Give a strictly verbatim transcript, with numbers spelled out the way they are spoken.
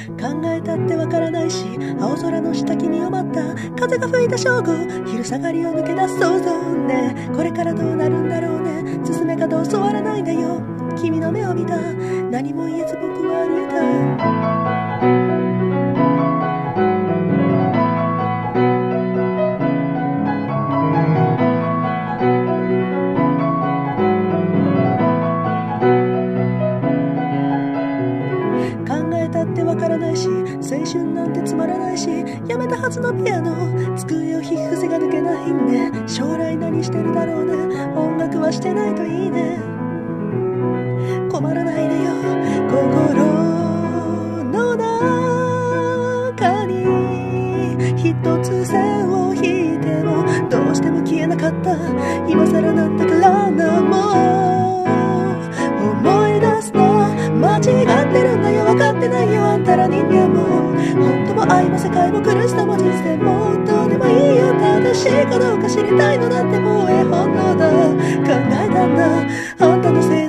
考えたってわからないし、青空の下君を待った。風が吹いた正午、昼下がりを抜け出す想像ね。これからどうなるんだろうね。進め方教わらないんだよ。君の目を見た。何も言えず僕は歩いた。わからないし、青春なんてつまらないし、やめたはずのピアノ、机を引く癖が抜けないね。将来何してるだろうね。音楽はしてないといいね。困らないでよ。心の中に一つ線を引いてもどうしても消えなかった。今更なんだからな、もう思い出すの間違ってるんだよ。分かってないよあんたら人間も。本当も愛も世界も苦しさも人生もどうでもいいよ。正しいかどうか知りたいのだってもう絵本のだ。考えたんだあんたのせい